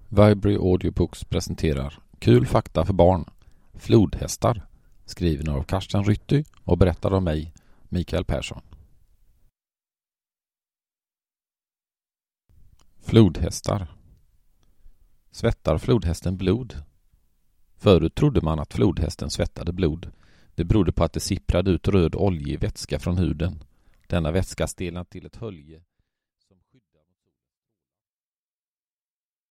Vibrary Audiobooks presenterar Kul fakta för barn. Flodhästar. Skriven av Karsten Rytty och berättad av mig, Mikael Persson. Flodhästar. Svettar flodhästen blod? Förut trodde man att flodhästen svettade blod. Det berodde på att det sipprade ut röd oljig vätska från huden. Denna vätska stelnade till ett hölje